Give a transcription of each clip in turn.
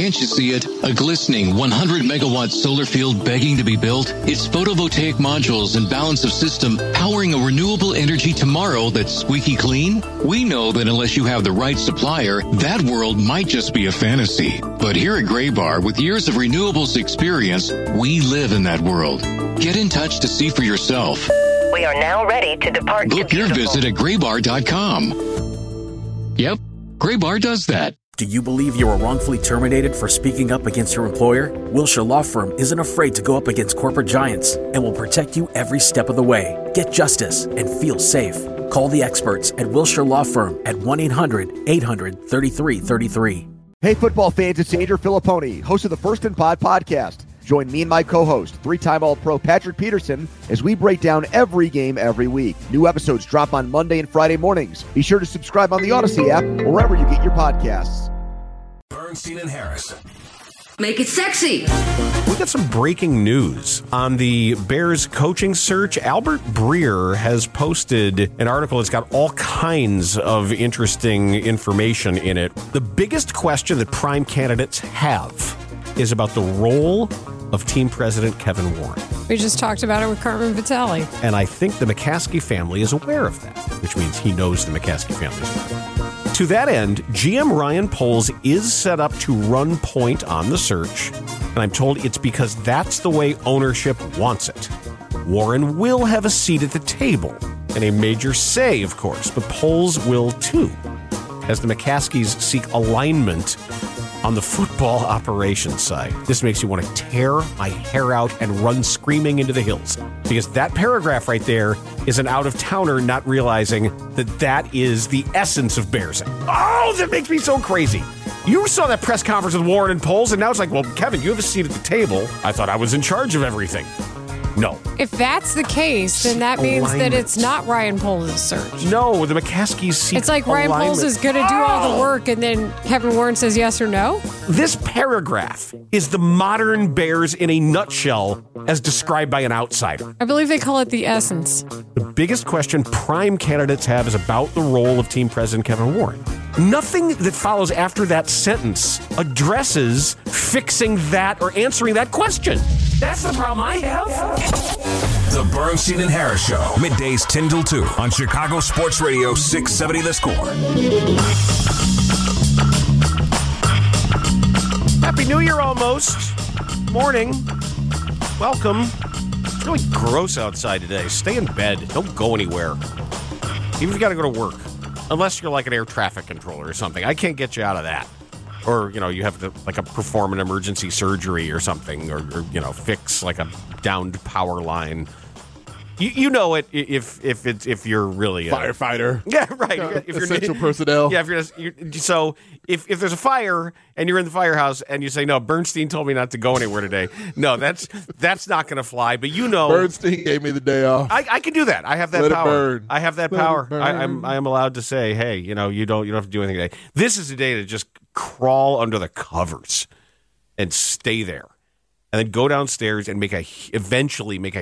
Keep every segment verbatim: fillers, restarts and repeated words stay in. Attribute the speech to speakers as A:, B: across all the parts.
A: Can't you see it? A glistening one hundred megawatt solar field begging to be built? It's photovoltaic modules and balance of system powering a renewable energy tomorrow that's squeaky clean? We know that unless you have the right supplier, that world might just be a fantasy. But here at Graybar, with years of renewables experience, we live in that world. Get in touch to see for yourself.
B: We are now ready to depart.
A: Book your visit at graybar dot com. Yep, Graybar does that.
C: Do you believe you were wrongfully terminated for speaking up against your employer? Wilshire Law Firm isn't afraid to go up against corporate giants and will protect you every step of the way. Get justice and feel safe. Call the experts at Wilshire Law Firm at one eight hundred eight hundred thirty-three thirty-three.
D: Hey, football fans, it's Andrew Filipponi, host of the First and Pod podcast. Join me and my co-host, three-time All-Pro Patrick Peterson, as we break down every game every week. New episodes drop on Monday and Friday mornings. Be sure to subscribe on the Odyssey app or wherever you get your podcasts.
E: Bernstein and Harrison.
F: Make it sexy.
G: We got some breaking news on the Bears coaching search. Albert Breer has posted an article that's got all kinds of interesting information in it. The biggest question that prime candidates have is about the role of team president Kevin Warren.
H: We just talked about it with Carmen Vitale.
G: And I think the McCaskey family is aware of that, which means he knows the McCaskey family is aware. To that end, G M Ryan Poles is set up to run point on the search, and I'm told it's because that's the way ownership wants it. Warren will have a seat at the table, and a major say, of course, but Poles will too, as the McCaskies seek alignment on the football operations side. This makes you want to tear my hair out and run screaming into the hills. Because that paragraph right there is an out-of-towner not realizing that that is the essence of Bears. Oh, that makes me so crazy. You saw that press conference with Warren and Poles, and now it's like, well, Kevin, you have a seat at the table. I thought I was in charge of everything. No.
H: If that's the case, then that means alignment. That it's not Ryan Poles' search.
G: No, the McCaskies seek
H: It's like Ryan
G: alignment.
H: Poles is going to do all the work, and then Kevin Warren says yes or no?
G: This paragraph is the modern Bears in a nutshell as described by an outsider.
H: I believe they call it the essence.
G: The biggest question prime candidates have is about the role of team president Kevin Warren. Nothing that follows after that sentence addresses fixing that or answering that question. That's the problem I have.
E: The Bernstein and Harris Show, middays ten till two on Chicago Sports Radio six seventy The Score.
G: Happy New Year almost. Morning. Welcome. It's really gross outside today. Stay in bed. Don't go anywhere. Even if you got to go to work. Unless you're like an air traffic controller or something. I can't get you out of that. Or, you know, you have to, like, a perform an emergency surgery or something. Or, or you know, fix, like, a downed power line. You, you know it if if it's if you're really a
I: firefighter.
G: Yeah, right.
I: Uh,
G: if you're
I: essential personnel.
G: Yeah, if you're, just, you're so if if there's a fire and you're in the firehouse and you say, no, Bernstein told me not to go anywhere today. No, that's that's not going to fly. But you know,
I: Bernstein gave me the day off.
G: I, I can do that. I have that
I: Let
G: power.
I: It burn.
G: I have that
I: Let
G: power.
I: It
G: I, I'm I am allowed to say, hey, you know, you don't you don't have to do anything today. This is a day to just crawl under the covers and stay there, and then go downstairs and make a eventually make a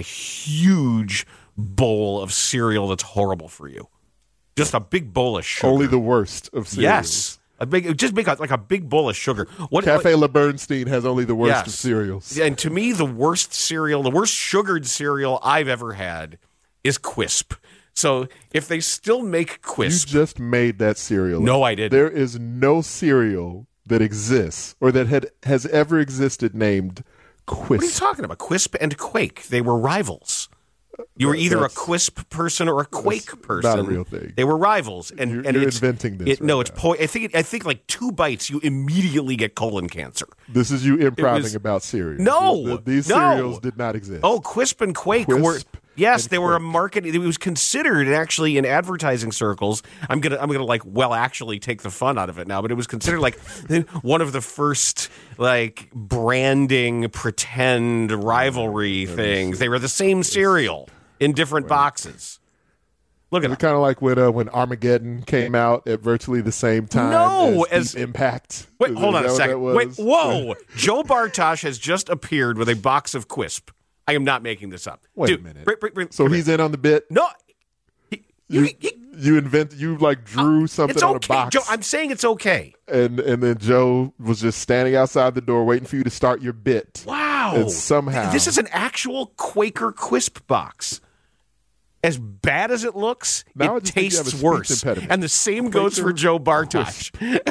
G: huge bowl of cereal that's horrible for you. Just a big bowl of sugar.
I: Only the worst of cereals.
G: Yes. A big, just make a, like a big bowl of sugar. What,
I: Cafe
G: like,
I: La Bernstein has only the worst
G: yes.
I: of cereals.
G: And to me, the worst cereal, the worst sugared cereal I've ever had is Quisp. So if they still make Quisp.
I: You just made that cereal.
G: No, I didn't.
I: There is no cereal that exists or that had has ever existed named Quisp.
G: What are you talking about? Quisp and Quake. They were rivals. You were either that's, a Quisp person or a Quake person.
I: Not a real thing.
G: They were rivals, and
I: you're,
G: and
I: you're
G: it's,
I: inventing this.
G: It,
I: right
G: no,
I: now.
G: it's po- I think it, I think like two bites, you immediately get colon cancer.
I: This is you improving
G: was,
I: about cereals.
G: No,
I: the, the, these
G: no.
I: cereals did not exist.
G: Oh, Quisp and Quake
I: Quisp
G: were. Yes, they
I: Quake.
G: were a market. It was considered actually in advertising circles. I'm gonna, I'm gonna like, well, actually take the fun out of it now. But it was considered like one of the first like branding pretend rivalry things. They were the same cereal in different boxes. Look at it.
I: Kind of like when uh, when Armageddon came out at virtually the same time.
G: No,
I: as,
G: as
I: Deep Impact.
G: Wait,
I: Is,
G: hold
I: is
G: on a second. Wait,
I: was?
G: whoa! Joe Bartosh has just appeared with a box of Quisp. I am not making this up.
I: Wait
G: Dude,
I: a minute.
G: Bring, bring, bring,
I: so he's in on the bit.
G: No, he,
I: You,
G: he, he,
I: You invent, you like drew
G: Uh,
I: something
G: it's
I: on
G: okay,
I: a box.
G: Joe. I'm saying it's okay.
I: And and then Joe was just standing outside the door waiting for you to start your bit.
G: Wow.
I: And somehow.
G: This is an actual Quaker Quisp box. As bad as it looks,
I: Now I
G: it
I: just think you have a
G: tastes
I: speech
G: worse.
I: impediment.
G: And the same goes
I: Quaker
G: for Joe Bartosh.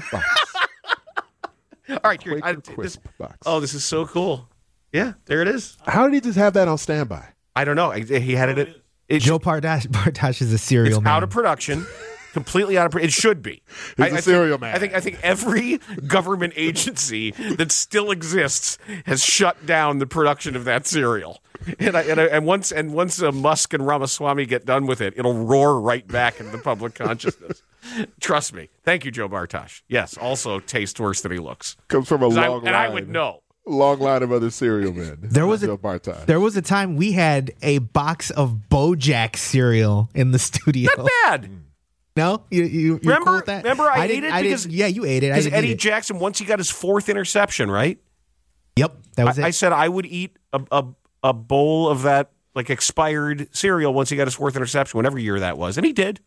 G: All right, here. I,
I: Quaker
G: this,
I: Quisp box.
G: oh, this is so cool. Yeah, there it is.
I: How did he just have that on standby?
G: I don't know. I- He had it. At, it
J: Joe Bartosh, Bartosh is a cereal
G: it's
J: man.
G: out of production. Completely out of. It should be.
I: He's a
G: I
I: cereal
G: think,
I: man.
G: I think. I think every government agency that still exists has shut down the production of that cereal. And I, and, I, and once and once uh, Musk and Ramaswamy get done with it, it'll roar right back into the public consciousness. Trust me. Thank you, Joe Bartosh. Yes. Also, tastes worse than he looks.
I: Comes from a
G: 'Cause I-
I: long line.
G: and I would know.
I: Long line of other cereal men.
J: There was a
I: Joe Bartosh.
J: there was a time we had a box of BoJack cereal in the studio.
G: Not bad.
J: No, you you you're
G: Remember-
J: cool with that?
G: remember I ate
J: didn't-
G: it
J: I
G: because-
J: didn't, yeah, you ate it. I
G: Because
J: didn't
G: Eddie
J: eat it.
G: Jackson, once he got his fourth interception, right?
J: Yep, that was
G: I,
J: it.
G: I said I would eat a, a a bowl of that like expired cereal once he got his fourth interception, whatever year that was, and he did.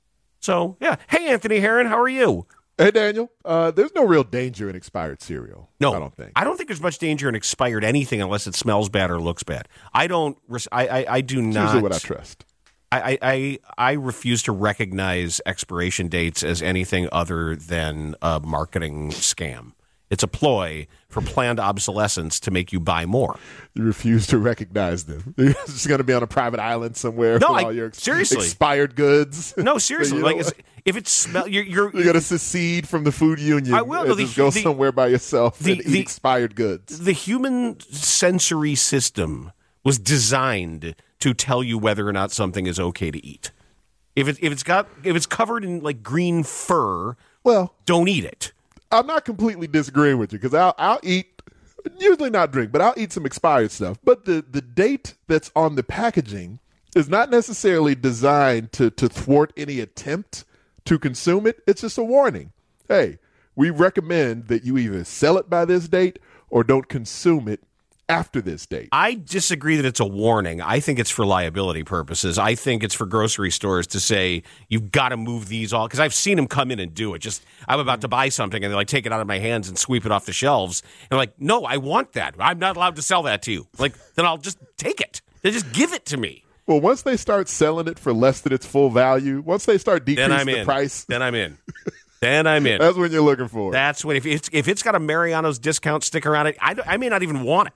G: So yeah. Hey, Anthony Herron, how are you?
I: Hey, Daniel. Uh, there's no real danger in expired cereal.
G: No,
I: I don't think.
G: I don't think there's much danger in expired anything unless it smells bad or looks bad. I don't. res- I I, I do
I: It's
G: not.
I: usually what I trust.
G: I, I I refuse to recognize expiration dates as anything other than a marketing scam. It's a ploy for planned obsolescence to make you buy more.
I: You refuse to recognize them. You're just going to be on a private island somewhere
G: No,
I: with
G: I-
I: all your ex-
G: seriously.
I: expired goods.
G: No, seriously.
I: You
G: like,
I: know
G: it's, if it smell, you're, you're
I: You're going to secede from the food union
G: I will.
I: and
G: No, the-
I: just go
G: the-
I: somewhere by yourself
G: the-
I: and
G: the-
I: eat expired goods.
G: the human sensory system was designed to tell you whether or not something is okay to eat. If it if it's got if it's covered in like green fur,
I: Well,
G: don't eat it.
I: I'm not completely disagreeing with you because I'll, I'll eat, usually not drink, but I'll eat some expired stuff. But the, the date that's on the packaging is not necessarily designed to, to thwart any attempt to consume it. It's just a warning. Hey, we recommend that you either sell it by this date or don't consume it after this date.
G: I disagree that it's a warning. I think it's for liability purposes. I think it's for grocery stores to say, you've got to move these all. Because I've seen them come in and do it. Just, I'm about to buy something, and they like take it out of my hands and sweep it off the shelves. And I'm like, no, I want that. I'm not allowed to sell that to you. Like, then I'll just take it. They just give it to me.
I: Well, once they start selling it for less than its full value, once they start
G: Then
I: decreasing
G: I'm
I: the
G: in.
I: price,
G: Then I'm in. Then I'm in.
I: that's when you're looking for it.
G: That's when, if it's, if it's got a Mariano's discount sticker on it, I, don't- I may not even want it.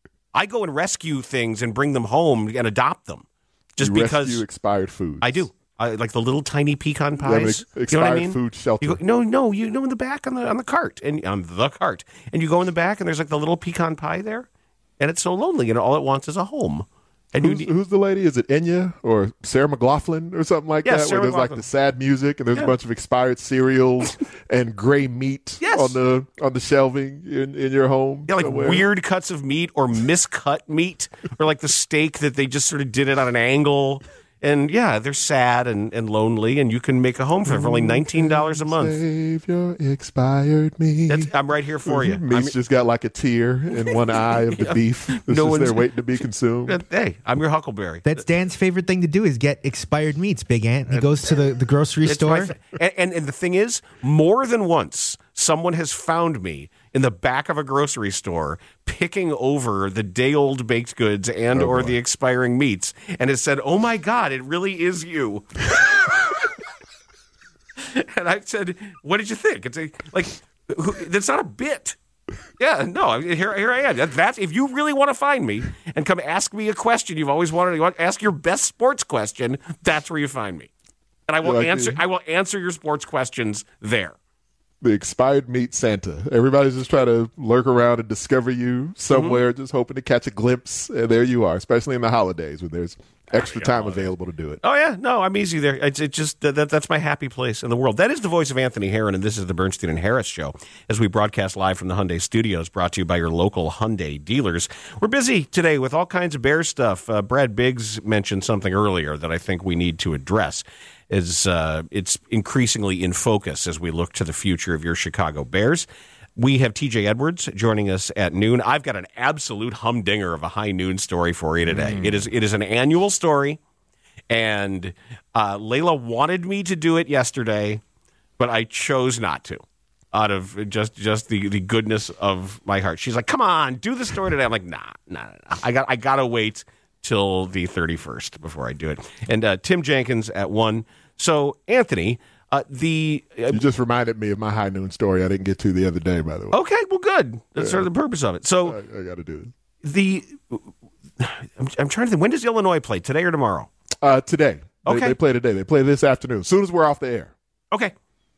G: I go and rescue things and bring them home and adopt them, just
I: you
G: because
I: rescue expired foods.
G: I do. I, like the little tiny pecan
I: You have an
G: pies.
I: ex-
G: You know what I
I: expired
G: mean?
I: food shelter.
G: You go, no, no, you know in the back on the on the cart and on the cart, and you go in the back and there's like the little pecan pie there, and it's so lonely and all it wants is a home. And
I: Who's,
G: you,
I: who's the lady? Is it Enya or Sarah McLaughlin or something like
G: Yeah,
I: that?
G: Sarah
I: where there's like
G: McLachlan.
I: the sad music and there's
G: Yeah.
I: a bunch of expired cereals and gray meat
G: Yes.
I: on the on the shelving in, in your home.
G: yeah, like
I: somewhere.
G: weird cuts of meat or miscut meat, or like the steak that they just sort of did it on an angle. And yeah, they're sad and, and lonely, and you can make a home for them for only nineteen dollars a month.
I: Save your expired meat.
G: That's, I'm right here for you.
I: Meat's
G: I'm,
I: just got like a tear in one eye of the beef. It's
G: No
I: just
G: one's-
I: there waiting to be consumed.
G: hey, I'm your Huckleberry.
J: That's Dan's favorite thing to do is get expired meats, Big Ant. He goes to the, the grocery
G: It's
J: store.
G: my fa- and, and and the thing is, more than once, someone has found me in the back of a grocery store picking over the day-old baked goods and
I: Oh,
G: or
I: boy.
G: the expiring meats, and has said, "Oh my God, it really is you." And I said, "What did you think?" It's a, like who, that's not a bit. Yeah, no. Here, here I am. That, that's if you really want to find me and come ask me a question you've always wanted to want, ask your best sports question. That's where you find me, and I will
I: Like
G: answer.
I: the-
G: I will answer your sports questions there.
I: The expired meat Santa. Everybody's just trying to lurk around and discover you somewhere,
G: Mm-hmm.
I: just hoping to catch a glimpse. And there you are, especially in the holidays when there's extra time available to do it.
G: Oh yeah, no, I'm easy there. It's it just that, that that's my happy place in the world. That is the voice of Anthony Herron, and this is the Bernstein and Harris Show as we broadcast live from the Hyundai Studios, brought to you by your local Hyundai dealers. We're busy today with all kinds of Bears stuff. Uh, Brad Biggs mentioned something earlier that I think we need to address. Is uh, it's increasingly in focus as we look to the future of your Chicago Bears. We have T J Edwards joining us at noon. I've got an absolute humdinger of a high noon story for you today. Mm. It is it is an annual story, And uh, Layla wanted me to do it yesterday, but I chose not to out of just just the, the goodness of my heart. She's like, come on, do the story today. I'm like, nah, nah, nah. I got I got to wait till the thirty-first before I do it. And uh, Tim Jenkins at one. So, Anthony, uh, the... Uh,
I: you just reminded me of my high noon story I didn't get to the other day, by the way.
G: Okay, well, good. That's yeah. sort of the purpose of it. So,
I: I, I got to do it.
G: The... I'm, I'm trying to think. When does Illinois play? Today or tomorrow?
I: Uh, today. They,
G: Okay.
I: They play today. They play this afternoon, as soon as we're off the air.
G: Okay.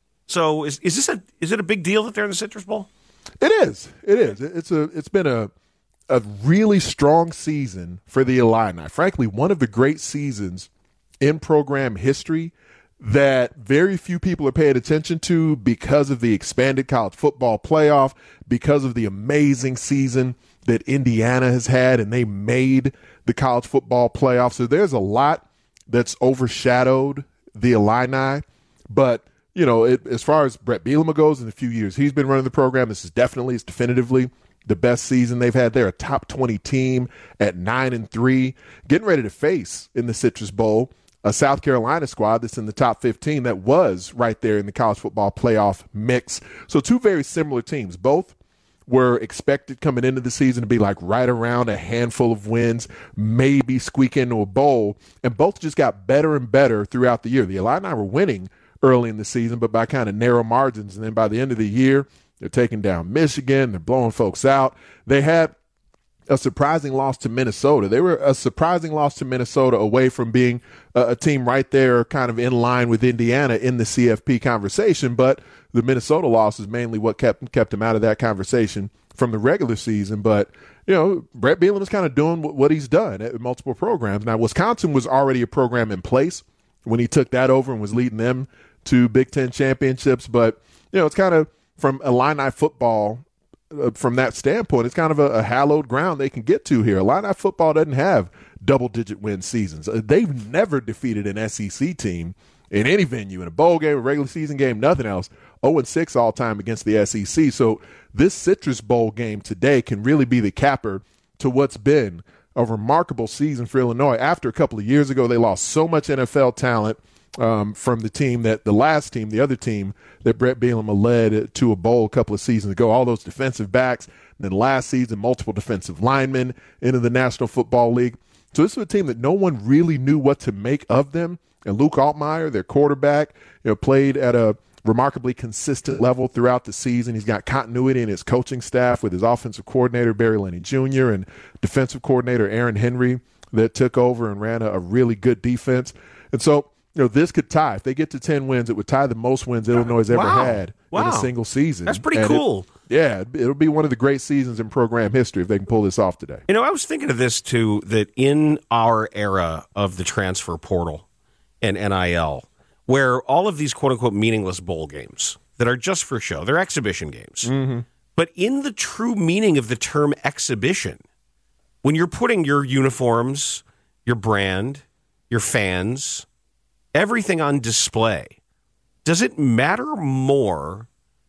G: So, is is this a is it a big deal that they're in the Citrus Bowl?
I: It is. It is. It's a. It's been a a really strong season for the Illini. Frankly, one of the great seasons in program history that very few people are paying attention to because of the expanded college football playoff, because of the amazing season that Indiana has had, and they made the college football playoff. So there's a lot that's overshadowed the Illini. But, you know, it, as far as Brett Bielema goes, in a few years he's been running the program, this is definitely, it's definitively the best season they've had. They're a top twenty team at nine and three, getting ready to face in the Citrus Bowl a South Carolina squad that's in the top fifteen that was right there in the college football playoff mix. So two very similar teams. Both were expected coming into the season to be like right around a handful of wins, maybe squeak into a bowl, and both just got better and better throughout the year. The Illini were winning early in the season, but by kind of narrow margins, and then by the end of the year, they're taking down Michigan, they're blowing folks out. They had a surprising loss to Minnesota. They were a surprising loss to Minnesota away from being a, a team right there kind of in line with Indiana in the C F P conversation, but the Minnesota loss is mainly what kept kept him out of that conversation from the regular season. But, you know, Brett Bielema is kind of doing what, what he's done at multiple programs. Now, Wisconsin was already a program in place when he took that over and was leading them to Big Ten championships. But, you know, it's kind of from Illini football, uh, from that standpoint, it's kind of a, a hallowed ground they can get to here. Illini football doesn't have double-digit win seasons. Uh, they've never defeated an S E C team in any venue, in a bowl game, a regular season game, nothing else. oh and six all-time against the S E C. So this Citrus Bowl game today can really be the capper to what's been a remarkable season for Illinois. After a couple of years ago, they lost so much N F L talent um, from the team that the last team, the other team that Brett Bielema led to a bowl a couple of seasons ago, all those defensive backs. And then last season, multiple defensive linemen into the National Football League. So this was a team that no one really knew what to make of them. And Luke Altmaier, their quarterback, you know, played at a remarkably consistent level throughout the season. He's got continuity in his coaching staff with his offensive coordinator, Barry Lenny Junior, and defensive coordinator, Aaron Henry, that took over and ran a, a really good defense. And so, you know, this could tie. If they get to ten wins, it would tie the most wins Illinois has ever
G: wow.
I: had
G: wow.
I: in a single season.
G: That's pretty
I: and
G: cool.
I: It, yeah, it'll be one of the great seasons in program history if they can pull this off today.
G: You know, I was thinking of this, too, that in our era of the transfer portal and N I L, where all of these quote-unquote meaningless bowl games that are just for show, they're exhibition games.
I: Mm-hmm.
G: But in the true meaning of the term exhibition, when you're putting your uniforms, your brand, your fans, everything on display, does it matter more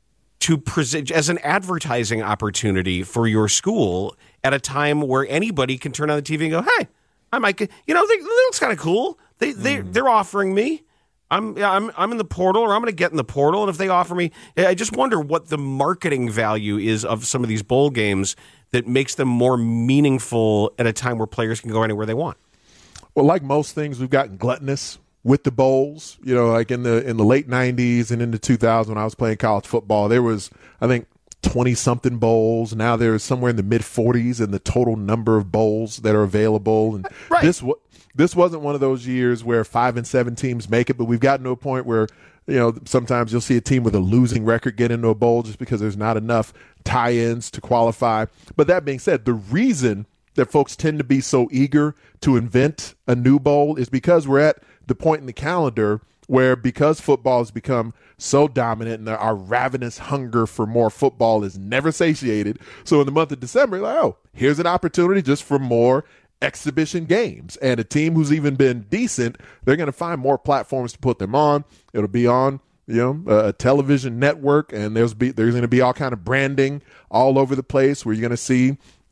G: to present as an advertising opportunity for your school at a time where anybody can turn on the T V and go, hey, I might get, you know, they, that looks kind of cool. They, they, mm. They're offering me. I'm I'm I'm in the portal, or I'm going to get in the portal, and if they offer me, I just wonder what the marketing value is of some of these bowl games that makes them more meaningful at a time where players can go anywhere they want.
I: Well, like most things, we've gotten gluttonous with the bowls. You know, like in the in the late nineties and into two thousand, when I was playing college football, there was, I think, twenty-something bowls. Now there's somewhere in the mid-forties in the total number of bowls that are available. And
G: right.
I: this this wasn't one of those years where five and seven teams make it, but we've gotten to a point where, you know, sometimes you'll see a team with a losing record get into a bowl just because there's not enough tie-ins to qualify. But that being said, the reason that folks tend to be so eager to invent a new bowl is because we're at the point in the calendar where, because football has become so dominant and our ravenous hunger for more football is never satiated. So in the month of December, like, oh, here's an opportunity just for more exhibition games. And a team who's even been decent, they're going to find more platforms to put them on. It'll be on, you know, a television network, and there's be there's going to be all kind of branding all over the place where you're going to see,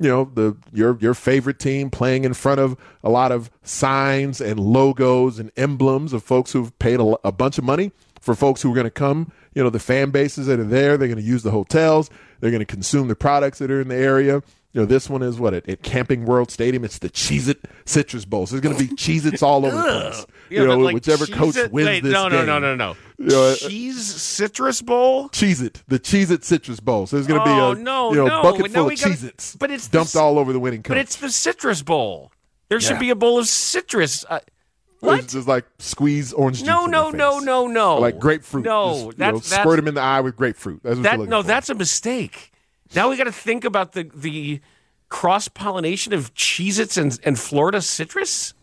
I: you know, the your your favorite team playing in front of a lot of signs and logos and emblems of folks who've paid a, a bunch of money for folks who are going to come, you know, the fan bases that are there. They're going to use the hotels. They're going to consume the products that are in the area. You know, this one is what, at, at Camping World Stadium, it's the Cheez-It Citrus Bowl. So there's going to be Cheez-Its all over the place.
G: Yeah,
I: you know,
G: like
I: whichever
G: Cheez-It,
I: coach wins
G: wait,
I: this
G: no, no,
I: game.
G: no, no, no,
I: You know,
G: Cheese Citrus Bowl?
I: Cheez-It, the Cheez-It Citrus Bowl. So there's going to be
G: Oh,
I: a
G: no,
I: you know,
G: no.
I: bucket
G: Now
I: full
G: we
I: of
G: gotta-
I: Cheez-Its
G: but it's
I: dumped
G: the-
I: all over the winning coach.
G: But it's the Citrus Bowl. There should
I: Yeah.
G: be a bowl of citrus. Uh, what?
I: It's just like squeeze orange juice.
G: No,
I: in
G: no,
I: their
G: no,
I: face.
G: no, no.
I: Or like grapefruit.
G: No,
I: Just, you
G: that's,
I: know,
G: that's
I: squirt them in the eye with grapefruit. That's what
G: that.
I: you're looking
G: No,
I: for.
G: that's a mistake. Now we got to think about the the cross pollination of Cheez-Its and, and Florida citrus.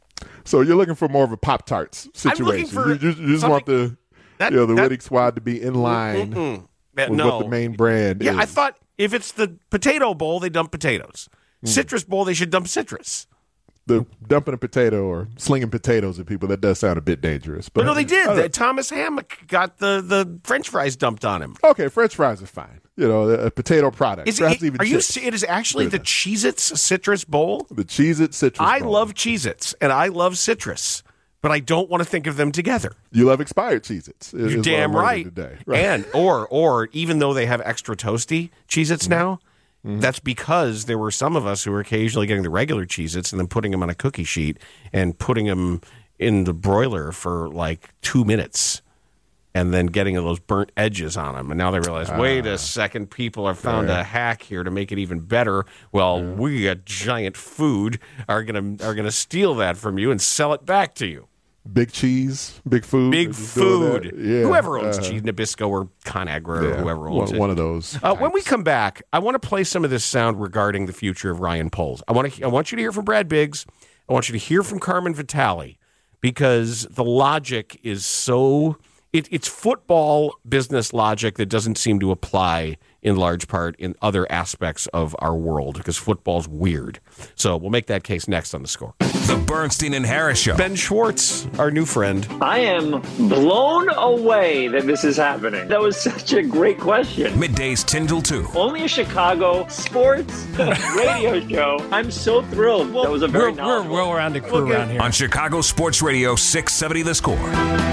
I: So you're looking for more of a Pop-Tarts situation.
G: I'm looking for
I: you, you, you just want the
G: that-
I: you know the
G: that-
I: winning squad to be in line
G: Mm-mm. That-
I: with
G: no.
I: what the main brand
G: Yeah,
I: is.
G: I thought if it's the potato bowl, they dump potatoes.
I: Hmm.
G: Citrus bowl, they should dump citrus.
I: the dumping a potato or slinging potatoes at people, that does sound a bit dangerous. But
G: But no, they
I: I don't know.
G: did. Thomas Hammock got the, the French fries dumped on him.
I: Okay, French fries are fine. You know, a potato product.
G: Is
I: Perhaps
G: it,
I: even
G: are you?
I: chips.
G: se- It is actually
I: Good
G: the
I: enough.
G: Cheez-Its Citrus Bowl.
I: The Cheez-It Citrus
G: I
I: Bowl.
G: love Cheez-Its and I love citrus, but I don't want to think of them together.
I: You love expired Cheez-Its. is-
G: You're
I: is what
G: damn
I: I'm learning
G: right.
I: Today. Right.
G: And or or even though they have extra toasty Cheez-Its
I: Mm-hmm.
G: now, that's because there were some of us who were occasionally getting the regular Cheez-Its and then putting them on a cookie sheet and putting them in the broiler for like two minutes. And then getting those burnt edges on them. And now they realize, wait a second, people have found
I: yeah.
G: a hack here to make it even better. Well, we at Giant Food are gonna are gonna steal that from you and sell it back to you.
I: Big cheese, big food.
G: Big
I: They're just doing
G: Food.
I: that. Yeah.
G: Whoever owns
I: uh,
G: Cheese Nabisco or Conagra or
I: yeah,
G: whoever owns
I: one,
G: it.
I: one of those.
G: Uh, when we
I: types.
G: come back, I want to play some of this sound regarding the future of Ryan Poles. I want to. I want you to hear from Brad Biggs. I want you to hear from Carmen Vitale because the logic is so. It, it's football business logic that doesn't seem to apply in large part in other aspects of our world because football's weird. So we'll make that case next on The Score.
E: The Bernstein and Harris Show.
G: Ben Schwartz, our new friend.
K: I am blown away that this is happening. That was such a great question.
E: Middays ten till two.
K: Only a Chicago sports radio show. I'm so thrilled. That was a very
L: We're, we're
K: knowledgeable-
L: well-rounded crew
K: Okay.
L: around here.
E: On Chicago Sports Radio six seventy The Score.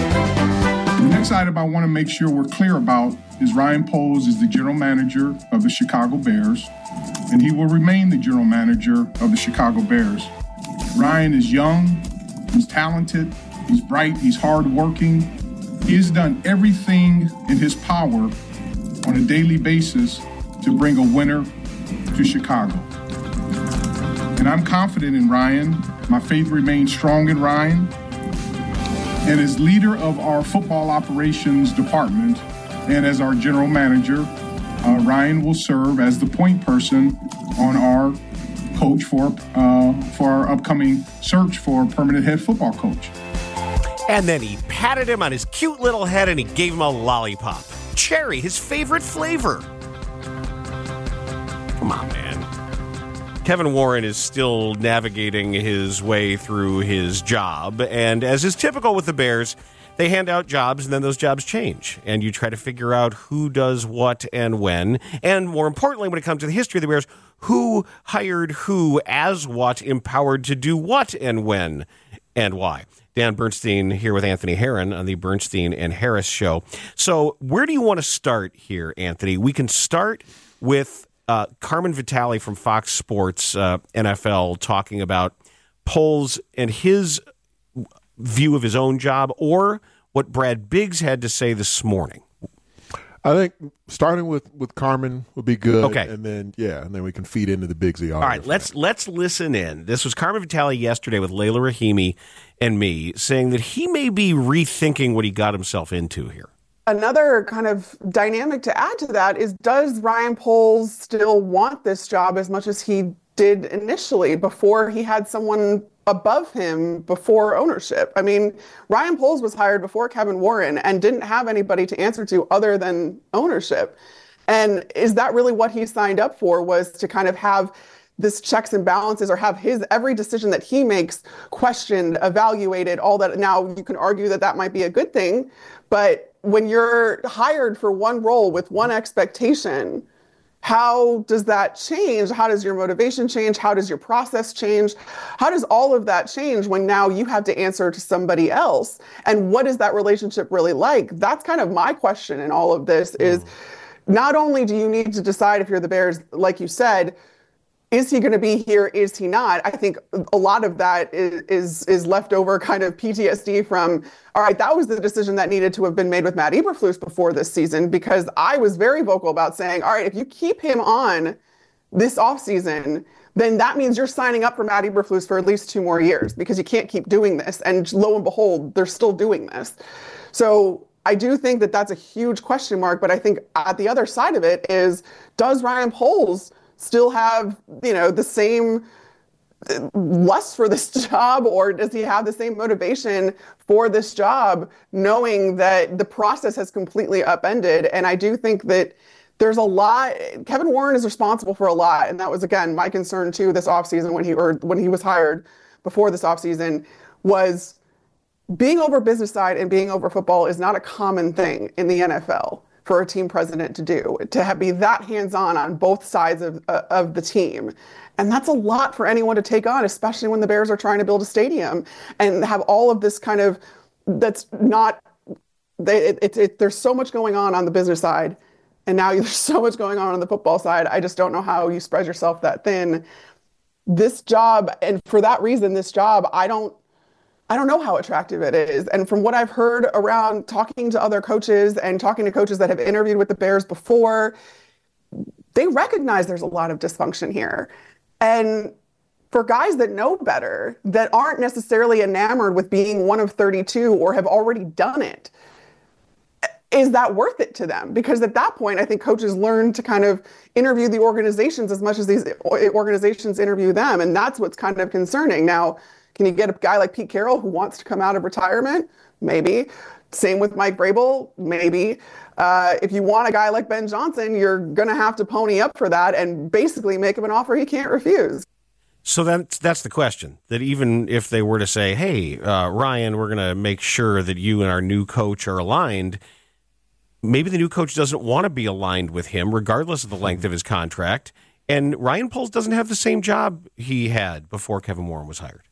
M: The next item I want to make sure we're clear about is Ryan Poles is the general manager of the Chicago Bears, and he will remain the general manager of the Chicago Bears. Ryan is young, he's talented, he's bright, he's hardworking. He has done everything in his power on a daily basis to bring a winner to Chicago. And I'm confident in Ryan. My faith remains strong in Ryan. And as leader of our football operations department and as our general manager, uh, Ryan will serve as the point person on our coach for uh, for our upcoming search for a permanent head football coach.
G: And then he patted him on his cute little head and he gave him a lollipop. Cherry, his favorite flavor. Come on, man. Kevin Warren is still navigating his way through his job. And as is typical with the Bears, they hand out jobs and then those jobs change. And you try to figure out who does what and when. And more importantly, when it comes to the history of the Bears, who hired who as what, empowered to do what and when and why. Dan Bernstein here with Anthony Herron on the Bernstein and Harris Show. So where do you want to start here, Anthony? We can start with uh, Carmen Vitale from Fox Sports uh, N F L talking about Poles and his view of his own job, or what Brad Biggs had to say this morning.
I: I think starting with, with Carmen would be good.
G: Okay.
I: And then, yeah, and then we can feed into the Bigsy.
G: All right, let's let's listen in. This was Carmen Vitale yesterday with Layla Rahimi and me saying that he may be rethinking what he got himself into here.
N: Another kind of dynamic to add to that is, does Ryan Poles still want this job as much as he did initially before he had someone above him before ownership? I mean, Ryan Poles was hired before Kevin Warren and didn't have anybody to answer to other than ownership. And is that really what he signed up for, was to kind of have this checks and balances, or have his every decision that he makes questioned, evaluated, all that? Now you can argue that that might be a good thing, but when you're hired for one role with one expectation, how does that change? How does your motivation change? How does your process change? How does all of that change when now you have to answer to somebody else? And what is that relationship really like? That's kind of my question in all of this is not only do you need to decide if you're the Bears, like you said, is he going to be here? Is he not? I think a lot of that is, is is leftover kind of P T S D from, all right, that was the decision that needed to have been made with Matt Eberflus before this season, because I was very vocal about saying, all right, if you keep him on this offseason, then that means you're signing up for Matt Eberflus for at least two more years because you can't keep doing this. And lo and behold, they're still doing this. So I do think that that's a huge question mark. But I think at the other side of it is, does Ryan Poles still have, you know, the same lust for this job, or does he have the same motivation for this job, knowing that the process has completely upended? And I do think that there's a lot. Kevin Warren is responsible for a lot, and that was, again, my concern too this offseason when he or when he was hired before this offseason, was being over business side and being over football is not a common thing in the N F L for a team president to do, to have, be that hands-on on both sides of uh, of the team. And that's a lot for anyone to take on, especially when the Bears are trying to build a stadium and have all of this kind of, that's not, they, it, it, it, there's so much going on on the business side, and now there's so much going on on the football side. I just don't know how you spread yourself that thin. This job, and for that reason, this job, I don't, I don't know how attractive it is. And from what I've heard around talking to other coaches and talking to coaches that have interviewed with the Bears before, they recognize there's a lot of dysfunction here. And for guys that know better, that aren't necessarily enamored with being one of thirty-two or have already done it, is that worth it to them? Because at that point, I think coaches learn to kind of interview the organizations as much as these organizations interview them. And that's what's kind of concerning. Now, can you get a guy like Pete Carroll who wants to come out of retirement? Maybe. Same with Mike Vrabel? Maybe. Uh, if you want a guy like Ben Johnson, you're going to have to pony up for that and basically make him an offer he can't refuse.
G: So that's, that's the question, that even if they were to say, hey, uh, Ryan, we're going to make sure that you and our new coach are aligned, maybe the new coach doesn't want to be aligned with him regardless of the length of his contract. And Ryan Poles doesn't have the same job he had before Kevin Warren was hired.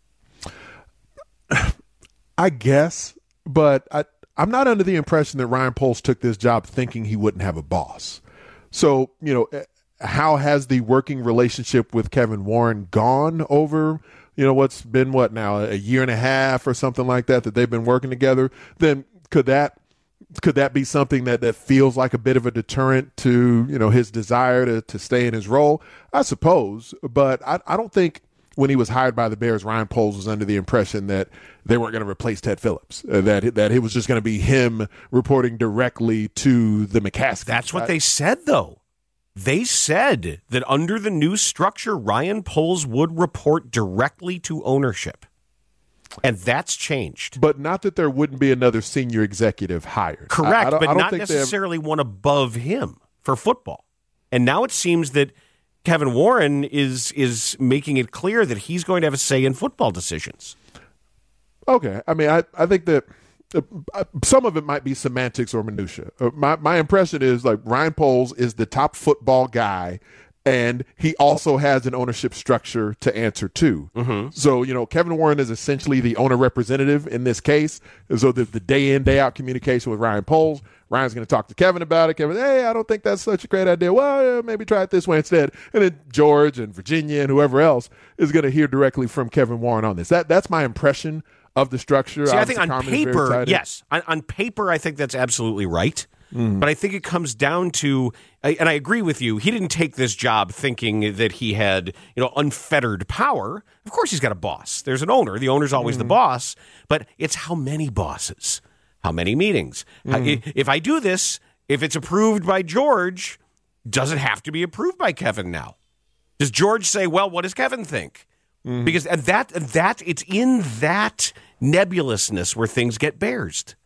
I: I guess, but I, I'm not under the impression that Ryan Poles took this job thinking he wouldn't have a boss. So, you know, how has the working relationship with Kevin Warren gone over, you know, what's been what now, a year and a half or something like that, that they've been working together? Then could that could that be something that, that feels like a bit of a deterrent to, you know, his desire to, to stay in his role? I suppose, but I, I don't think when he was hired by the Bears, Ryan Poles was under the impression that they weren't going to replace Ted Phillips, uh, that that it was just going to be him reporting directly to the McCaskey.
G: That's what they said, though. They said that under the new structure, Ryan Poles would report directly to ownership. And that's changed.
I: But not that there wouldn't be another senior executive hired.
G: Correct,
I: I, I
G: but not
I: think
G: necessarily one above him for football. And now it seems that Kevin Warren is is making it clear that he's going to have a say in football decisions.
I: Okay. I mean, I, I think that uh, some of it might be semantics or minutia. Uh, my, my impression is like Ryan Poles is the top football guy, and he also has an ownership structure to answer to.
G: Mm-hmm.
I: So, you know, Kevin Warren is essentially the owner representative in this case. And so the, the day in, day out communication with Ryan Poles. Ryan's going to talk to Kevin about it. Kevin, hey, I don't think that's such a great idea. Well, yeah, maybe try it this way instead. And then George and Virginia and whoever else is going to hear directly from Kevin Warren on this. That That's my impression of the structure.
G: See, I think on paper, yes. On, on paper, I think that's absolutely right. Mm. But I think it comes down to, and I agree with you, he didn't take this job thinking that he had, you know, unfettered power. Of course he's got a boss. There's an owner. The owner's always mm. the boss. But it's how many bosses? How many meetings? Mm. If I do this, if it's approved by George, does it have to be approved by Kevin now? Does George say, well, what does Kevin think? Mm. Because that that it's in that nebulousness where things get bearsed.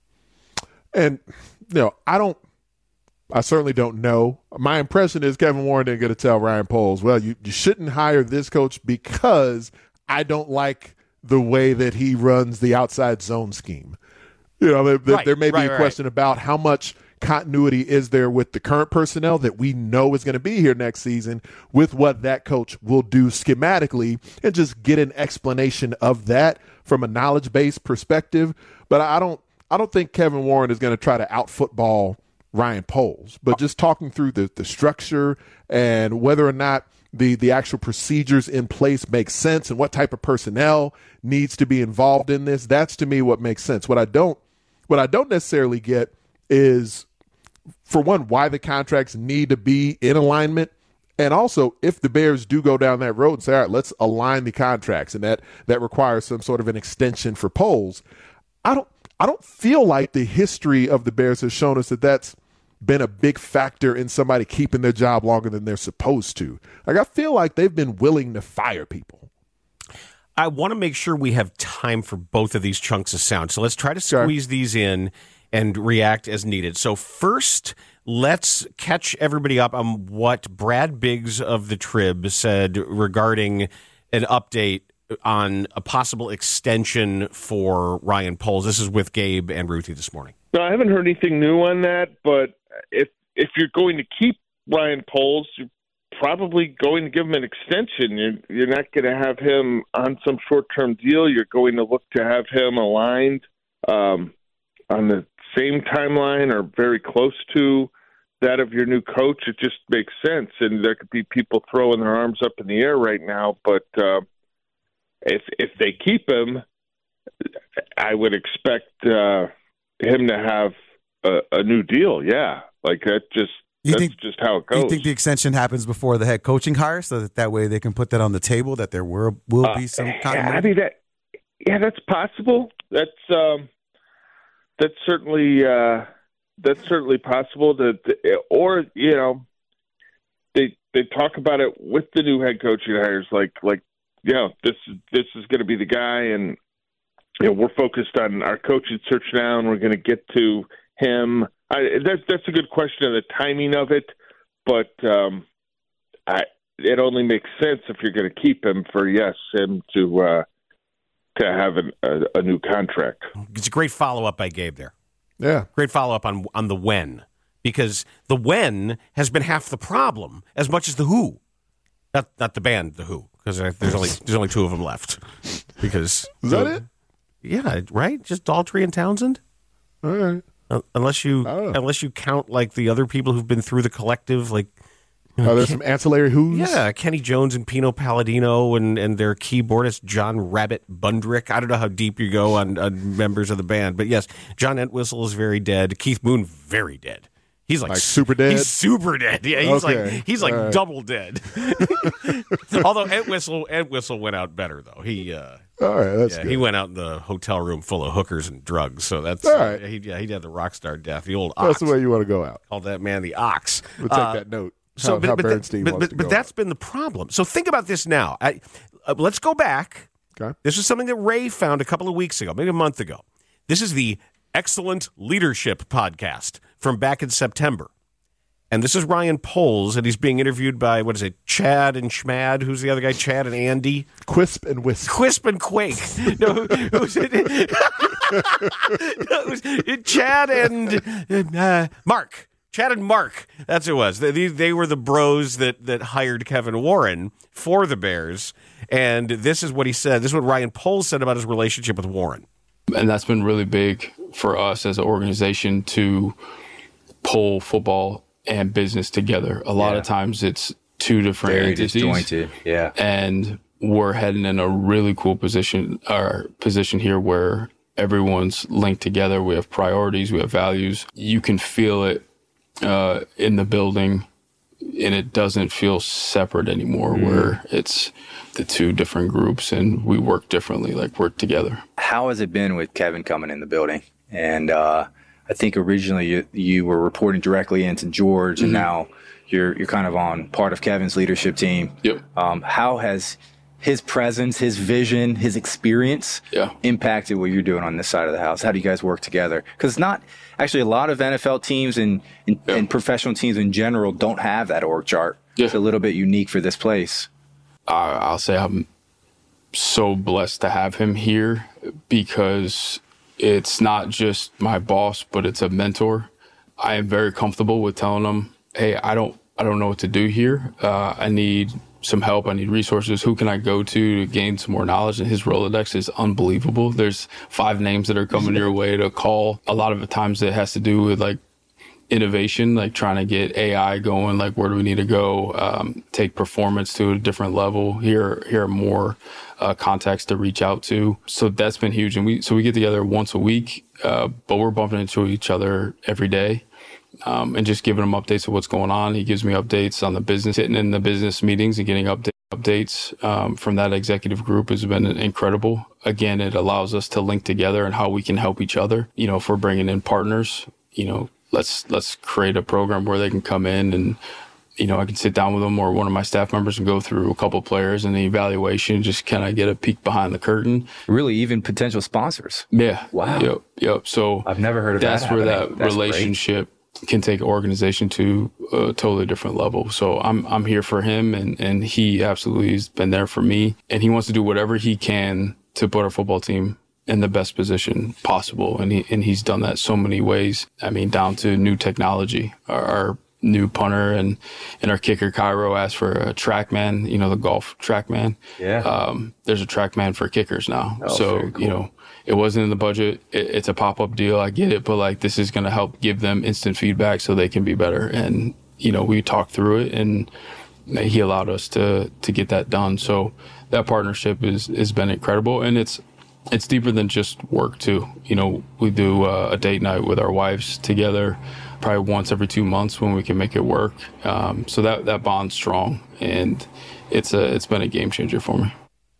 I: And, you know, I don't, I certainly don't know. My impression is Kevin Warren didn't get to tell Ryan Poles, well, you, you shouldn't hire this coach because I don't like the way that he runs the outside zone scheme. You know, there,
G: right,
I: there may be
G: right,
I: a question
G: right.
I: about how much continuity is there with the current personnel that we know is going to be here next season with what that coach will do schematically, and just get an explanation of that from a knowledge-based perspective. But I don't I don't think Kevin Warren is going to try to out-football Ryan Poles. But just talking through the, the structure and whether or not the, the actual procedures in place make sense and what type of personnel needs to be involved in this, that's to me what makes sense. What I don't what I don't necessarily get is, for one, why the contracts need to be in alignment. And also, if the Bears do go down that road and say, all right, let's align the contracts, and that, that requires some sort of an extension for Poles, I don't I don't feel like the history of the Bears has shown us that that's been a big factor in somebody keeping their job longer than they're supposed to. Like, I feel like they've been willing to fire people.
G: I want to make sure we have time for both of these chunks of sound. So let's try to squeeze sure. these in and react as needed. So first, let's catch everybody up on what Brad Biggs of the Trib said regarding an update on a possible extension for Ryan Poles. This is with Gabe and Ruthie this morning.
L: No, I haven't heard anything new on that, but if if you're going to keep Ryan Poles, you're probably going to give him an extension. You're, you're not going to have him on some short-term deal. You're going to look to have him aligned um, on the same timeline or very close to that of your new coach. It just makes sense, and there could be people throwing their arms up in the air right now, but uh, if if they keep him, I would expect uh, him to have a, a new deal. Yeah, like that. Just you that's think, just how it goes.
O: You think the extension happens before the head coaching hire, so that that way they can put that on the table, that there will will be some
L: uh,
O: kind
L: yeah,
O: of.
L: I mean that. Yeah, that's possible. That's um, that's certainly uh, that's certainly possible. That or you know, they they talk about it with the new head coaching hires, like like. You know, this this is going to be the guy, and you know we're focused on our coaching search now, and we're going to get to him. I, that's that's a good question of the timing of it, but um, I, it only makes sense if you're going to keep him for yes, him to uh, to have an, a, a new contract.
G: It's a great follow up by Gabe there.
I: Yeah,
G: great follow up on on the when, because the when has been half the problem as much as the who. Not not the band, the Who, because there's only there's only two of them left. Because
I: is that it?
G: Yeah, right. Just Daltrey and Townsend.
I: All right.
G: Uh, unless you unless you count like the other people who've been through the collective, like
I: you know, oh, there's Ken- some ancillary Who's.
G: Yeah, Kenny Jones and Pino Palladino and, and their keyboardist John Rabbit Bundrick. I don't know how deep you go on, on members of the band, but yes, John Entwistle is very dead. Keith Moon very dead. He's like,
I: like super dead.
G: He's super dead. Yeah, he's
I: okay.
G: like he's like
I: right.
G: double dead. Although Entwistle Entwistle went out better though. He uh,
I: all right, that's
G: yeah,
I: good.
G: He went out in the hotel room full of hookers and drugs. So that's
I: all right.
G: Uh, he, yeah, he had the rock star death. The old
I: That's
G: ox.
I: the way you want to go out.
G: Called that man the ox.
I: We'll take
G: uh,
I: that note.
G: So,
I: how,
G: but,
I: how
G: but,
I: Bernstein
G: but,
I: wants
G: but,
I: to
G: but
I: go
G: that's
I: out.
G: been the problem. So think about this now. I, uh, let's go back.
I: Okay.
G: This is something that Ray found a couple of weeks ago, maybe a month ago. This is the Excellent Leadership podcast from back in September. And this is Ryan Poles, and he's being interviewed by, what is it, Chad and Schmad? Who's the other guy? Chad and Andy?
I: Quisp and Wisp.
G: Quisp and Quake. No, who, who's it? No, it was it, Chad and uh, Mark. Chad and Mark. That's who it was. They, they were the bros that, that hired Kevin Warren for the Bears. And this is what he said. This is what Ryan Poles said about his relationship with Warren.
P: And that's been really big for us as an organization to pull football and business together. A lot yeah. of times it's two different
Q: Very
P: entities.
Q: disjointed, yeah.
P: And we're heading in a really cool position, our position here where everyone's linked together. We have priorities, we have values. You can feel it uh, in the building, and it doesn't feel separate anymore, mm. where it's the two different groups and we work differently, like work together.
Q: How has it been with Kevin coming in the building? And uh, I think originally you, you were reporting directly into George, and mm-hmm. now you're you're kind of on part of Kevin's leadership team.
P: Yep.
Q: Um, how has his presence, his vision, his experience
P: yeah.
Q: impacted what you're doing on this side of the house? How do you guys work together? Because not actually a lot of N F L teams and, and, yeah. and professional teams in general don't have that org chart.
P: Yeah.
Q: It's a little bit unique for this place.
P: Uh, I'll say I'm so blessed to have him here because it's not just my boss, but it's a mentor. I am very comfortable with telling them, hey, I don't, I don't know what to do here. Uh, I need some help. I need resources. Who can I go to to gain some more knowledge? And his Rolodex is unbelievable. There's five names that are coming your way to call. A lot of the times it has to do with like innovation, like trying to get A I going, like where do we need to go, um, take performance to a different level. Here, here are more uh, contacts to reach out to. So that's been huge. And we, so we get together once a week, uh, but we're bumping into each other every day. Um, and just giving him updates of what's going on. He gives me updates on the business, sitting in the business meetings and getting update, updates um, from that executive group has been incredible. Again, it allows us to link together and how we can help each other. You know, if we're bringing in partners, you know, let's let's create a program where they can come in and, you know, I can sit down with them or one of my staff members and go through a couple of players and the evaluation, just kind of get a peek behind the curtain.
Q: Really, even potential sponsors.
P: Yeah.
Q: Wow.
P: Yep. Yep. So
Q: I've never heard of
P: that's
Q: that.
P: That's where
Q: happening.
P: that
Q: That's
P: relationship great. Can take an organization to a totally different level. So I'm I'm here for him, and, and he absolutely has been there for me. And he wants to do whatever he can to put our football team in the best position possible. And he and he's done that so many ways. I mean, down to new technology. Our, our new punter and, and our kicker, Cairo, asked for a TrackMan, you know, the golf TrackMan.
Q: Yeah.
P: Um, there's a TrackMan for kickers now.
Q: Oh,
P: so,
Q: very cool.
P: you know, it wasn't in the budget. It, it's a pop-up deal. I get it. But, like, this is going to help give them instant feedback so they can be better. And, you know, we talked through it, and he allowed us to to get that done. So that partnership is has been incredible. And it's it's deeper than just work, too. You know, we do uh, a date night with our wives together probably once every two months when we can make it work. Um, so that, that bond's strong, and it's a, it's been a game changer for me.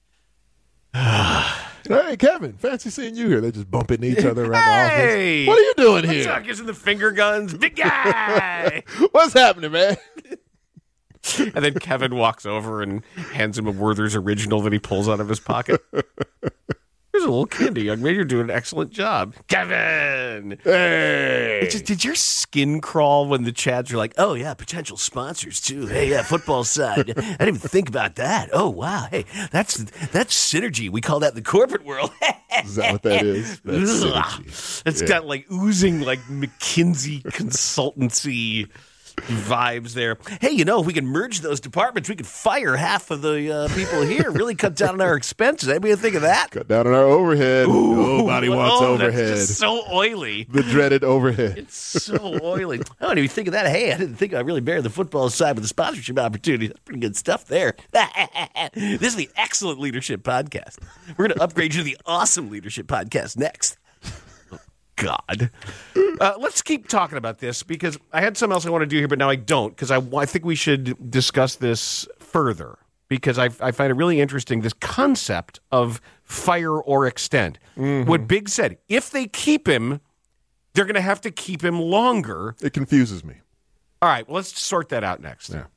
I: Hey, Kevin, fancy seeing you here. They just bumping each other around
G: Hey!
I: the office. What are you doing
G: What's
I: here?
G: up? Gives him the finger guns. Big guy!
I: What's happening, man?
G: And then Kevin walks over and hands him a Werther's Original that he pulls out of his pocket. Here's a little candy, young man. You're doing an excellent job. Kevin!
I: Hey!
G: It just, did your skin crawl when the Chads are like, oh, yeah, potential sponsors, too. Hey, yeah, football side. I didn't even think about that. Oh, wow. Hey, that's that's synergy. We call that in the corporate world.
I: Is that what that is? That's synergy.
G: It's
I: Yeah.
G: got like oozing like McKinsey consultancy vibes there. Hey, you know, if we can merge those departments, we could fire half of the uh, people here, really cut down on our expenses. Anybody think of that?
I: Cut down on our overhead.
G: Ooh,
I: Nobody wants
G: oh,
I: overhead.
G: That's just so oily.
I: The dreaded overhead.
G: It's so oily. I don't even think of that. Hey, I didn't think I really bear the football side with the sponsorship opportunity. That's pretty good stuff there. This is the Excellent Leadership Podcast. We're going to upgrade you to the Awesome Leadership Podcast next. God. Uh, let's keep talking about this because I had something else I want to do here, but now I don't because I, I think we should discuss this further because I, I find it really interesting, this concept of fire or extend.
I: Mm-hmm.
G: What Big said, if they keep him, they're going to have to keep him longer.
I: It confuses me.
G: All right, well, let's sort that out next.
I: Yeah.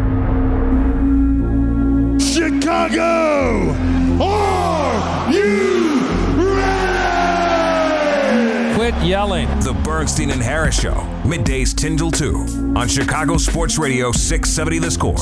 R: Chicago, are you
E: Quit yelling. The Bernstein and Harris Show. Middays ten till two on Chicago Sports Radio six seventy The Score.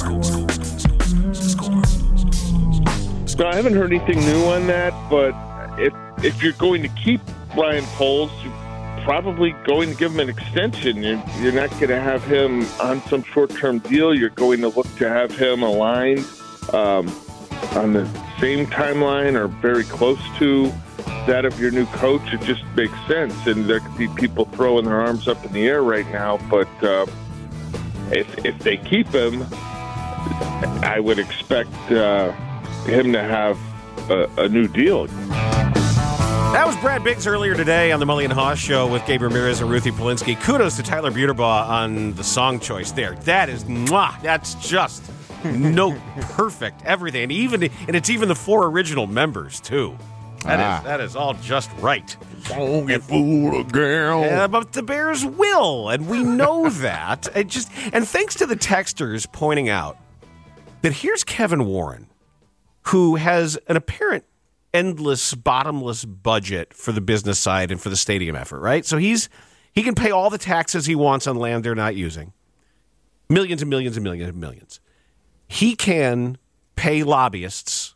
L: No, I haven't heard anything new on that, but if if you're going to keep Ryan Poles, you're probably going to give him an extension. You're, you're not going to have him on some short-term deal. You're going to look to have him aligned um, on the same timeline or very close to that of your new coach. It just makes sense, and there could be people throwing their arms up in the air right now, but uh, if if they keep him, I would expect uh, him to have a, a new deal.
G: That was Brad Biggs earlier today on the Mully and Haas Show with Gabe Ramirez and Ruthie Polinsky. Kudos to Tyler Buterbaugh on the song choice there. That is, mwah, that's just no perfect everything, and even and it's even the four original members too. That
I: Ah.
G: is that is all just right.
I: Don't get fooled again.
G: Yeah, but the Bears will, and we know that. It just and thanks to the texters pointing out that here's Kevin Warren, who has an apparent endless, bottomless budget for the business side and for the stadium effort, right? So he's he can pay all the taxes he wants on land they're not using. Millions and millions and millions and millions. He can pay lobbyists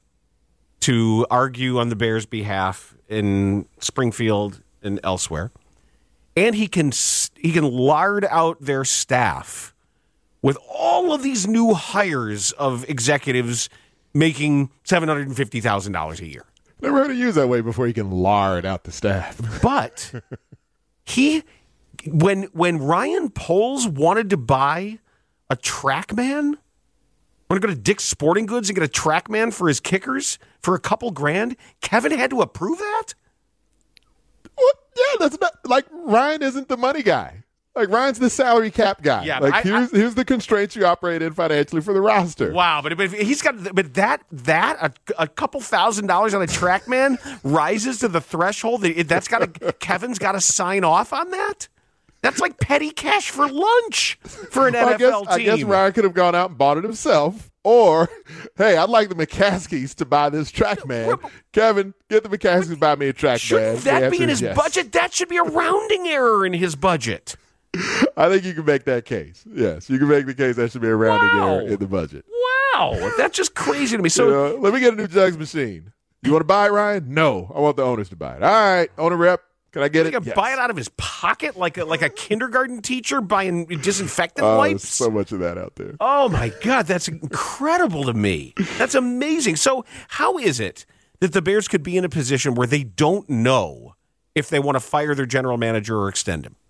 G: to argue on the Bears' behalf in Springfield and elsewhere. and he can he can lard out their staff with all of these new hires of executives making seven hundred fifty thousand dollars a year.
I: Never heard it used that way before. He can lard out the staff.
G: But he, when when Ryan Poles wanted to buy a TrackMan, want to go to Dick's Sporting Goods and get a TrackMan for his kickers for a couple grand, Kevin had to approve that?
I: What? Yeah, that's not like Ryan isn't the money guy. Like Ryan's the salary cap guy.
G: Yeah,
I: like
G: I,
I: here's
G: I,
I: here's the constraints you operate in financially for the roster.
G: Wow, but, but he's got but that that a, a couple thousand dollars on a TrackMan rises to the threshold. That, that's got to Kevin's got to sign off on that. That's like petty cash for lunch for an
I: well,
G: N F L
I: I guess,
G: team.
I: I guess Ryan could have gone out and bought it himself. Or, hey, I'd like the McCaskies to buy this TrackMan. Kevin, get the McCaskies to buy me a TrackMan.
G: Should that be in his
I: yes.
G: budget? That should be a rounding error in his budget.
I: I think you can make that case. Yes, you can make the case that should be a rounding
G: wow.
I: error in the budget.
G: Wow, that's just crazy to me. So
I: you know, let me get a new jugs machine. You want to buy it, Ryan? No, I want the owners to buy it. All right, owner rep. Can I get
G: you
I: it?
G: Can
I: yes.
G: buy it out of his pocket like a, like a kindergarten teacher buying disinfectant
I: oh,
G: wipes?
I: There's so much of that out there.
G: Oh, my God. That's incredible to me. That's amazing. So how is it that the Bears could be in a position where they don't know if they want to fire their general manager or extend him?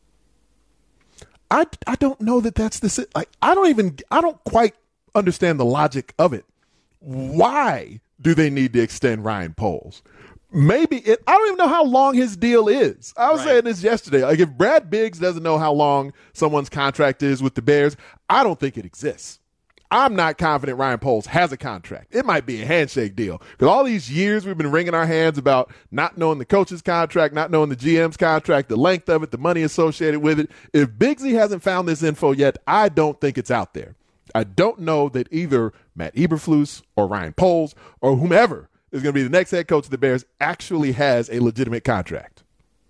I: I, I don't know that that's the – like I don't even – I don't quite understand the logic of it. Why do they need to extend Ryan Poles? Maybe it, I don't even know how long his deal is. I was right. saying this yesterday. Like if Brad Biggs doesn't know how long someone's contract is with the Bears, I don't think it exists. I'm not confident Ryan Poles has a contract. It might be a handshake deal because all these years we've been wringing our hands about not knowing the coach's contract, not knowing the G M's contract, the length of it, the money associated with it. If Biggsy hasn't found this info yet, I don't think it's out there. I don't know that either Matt Eberflus or Ryan Poles or whomever is going to be the next head coach of the Bears actually has a legitimate contract.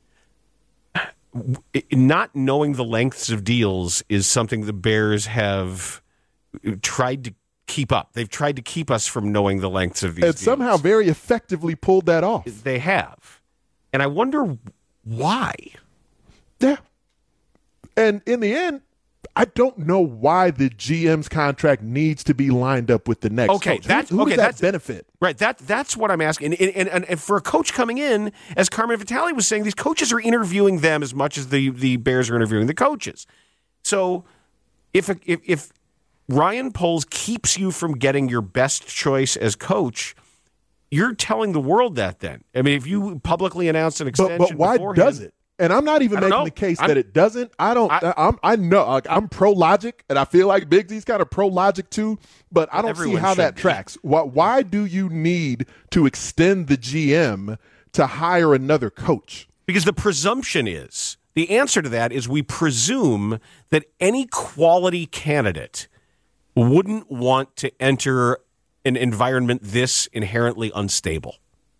G: Not knowing the lengths of deals is something the Bears have tried to keep up. They've tried to keep us from knowing the lengths of these
I: and
G: deals.
I: Somehow very effectively pulled that off.
G: They have. And I wonder why.
I: Yeah. And in the end, I don't know why the G M's contract needs to be lined up with the next
G: okay,
I: coach.
G: That's,
I: who, who
G: okay,
I: does that
G: that's,
I: benefit?
G: Right, that that's what I'm asking. And, and, and, and for a coach coming in, as Carmen Vitale was saying, these coaches are interviewing them as much as the, the Bears are interviewing the coaches. So if, if if Ryan Poles keeps you from getting your best choice as coach, you're telling the world that then. I mean, if you publicly announce an extension
I: But, but why
G: beforehand,
I: does it? And I'm not even making
G: know.
I: the case
G: I'm,
I: that it doesn't. I don't. I, I'm. I know. Like, I'm pro logic, and I feel like Biggsy's kind of pro logic too. But I don't see how that be. tracks. Why? Why do you need to extend the G M to hire another coach?
G: Because the presumption is the answer to that is we presume that any quality candidate wouldn't want to enter an environment this inherently unstable.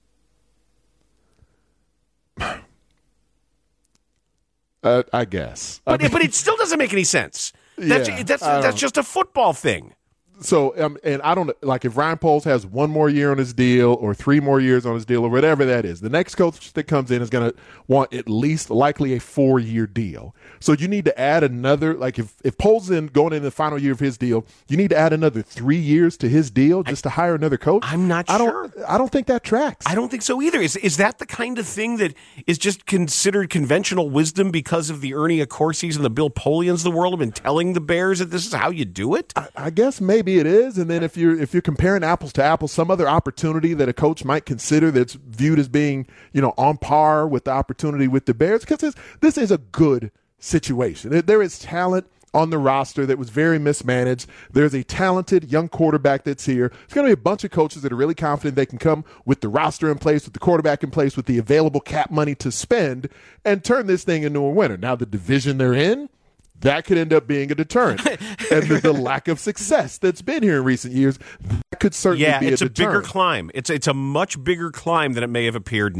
I: Uh, I guess,
G: but
I: I mean,
G: but it still doesn't make any sense. That's
I: yeah,
G: that's that's just a football thing.
I: So, um, and I don't like if Ryan Poles has one more year on his deal or three more years on his deal or whatever that is. The next coach that comes in is going to want at least likely a four-year deal. So you need to add another, like if, if Poles in going into the final year of his deal, you need to add another three years to his deal just I, to hire another coach.
G: I'm not
I: I
G: sure.
I: Don't, I don't think that tracks.
G: I don't think so either. Is is that the kind of thing that is just considered conventional wisdom because of the Ernie Accorsi's and the Bill Polians of the world have been telling the Bears that this is how you do it?
I: I, I guess maybe it is. And then if you're if you're comparing apples to apples, some other opportunity that a coach might consider that's viewed as being, you know, on par with the opportunity with the Bears, because this, this is a good situation. There is talent on the roster that was very mismanaged. There's a talented young quarterback that's here. There's going to be a bunch of coaches that are really confident they can come with the roster in place, with the quarterback in place, with the available cap money to spend and turn this thing into a winner. Now, the division they're in, that could end up being a deterrent. And the, the lack of success that's been here in recent years, that could certainly
G: yeah,
I: be a
G: deterrent. Yeah, it's a bigger climb. It's, it's a much bigger climb than it may have appeared now.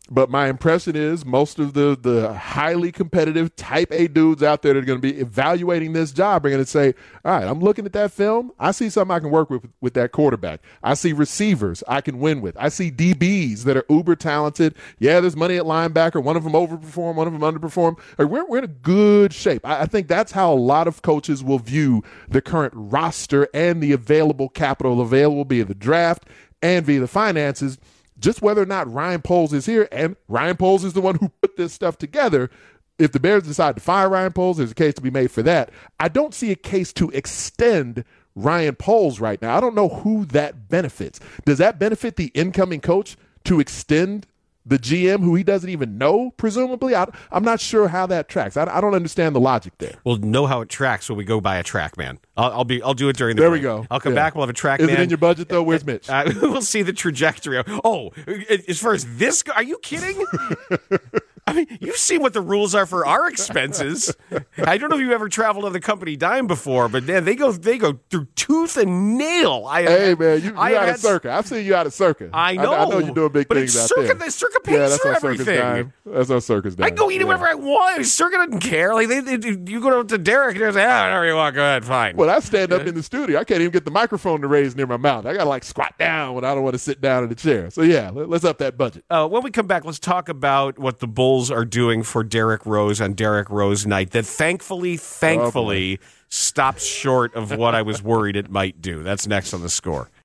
I: But my impression is most of the, the highly competitive type A dudes out there that are going to be evaluating this job are going to say, all right, I'm looking at that film. I see something I can work with with that quarterback. I see receivers I can win with. I see D Bs that are uber talented. Yeah, there's money at linebacker. One of them overperform, one of them underperform. Like, we're, we're in a good shape. I, I think that's how a lot of coaches will view the current roster and the available capital available via the draft and via the finances. Just whether or not Ryan Poles is here, and Ryan Poles is the one who put this stuff together. If the Bears decide to fire Ryan Poles, there's a case to be made for that. I don't see a case to extend Ryan Poles right now. I don't know who that benefits. Does that benefit the incoming coach to extend the G M who he doesn't even know, presumably? I, I'm not sure how that tracks. I, I don't understand the logic there.
G: We'll know how it tracks when we go buy a track man. I'll, I'll be. I'll do it during the
I: There
G: break.
I: we go.
G: I'll come
I: Yeah.
G: back. We'll have a track
I: Is
G: man.
I: it in your budget, though? Where's Mitch?
G: Uh, we'll see the trajectory. Of, oh, as far as this, go- are you kidding? I mean, you've seen what the rules are for our expenses. I don't know if you ever traveled on the company dime before, but man, they go they go through tooth and nail. I have,
I: Hey, man, you, you
G: I have
I: out
G: had-
I: of Circa. I've seen you out of Circa.
G: I know.
I: I, I know you're doing big
G: but
I: things
G: it's
I: out
G: Circa,
I: there.
G: the Circa pays
I: yeah, that's
G: for
I: on Circa's
G: everything.
I: dime. That's on Circa's dime.
G: I can go eat
I: yeah.
G: wherever I want. Circa doesn't care. Like they, they, you go to Derek and they're like, ah, whatever you want, go ahead, fine.
I: Well, I stand up in the studio. I can't even get the microphone to raise near my mouth. I got to like squat down when I don't want to sit down in the chair. So, yeah, let, let's up that budget.
G: Uh, when we come back, let's talk about what the Bulls are doing for Derrick Rose on Derrick Rose night that thankfully, thankfully
I: Oh,
G: stops short of what I was worried it might do. That's next on The Score.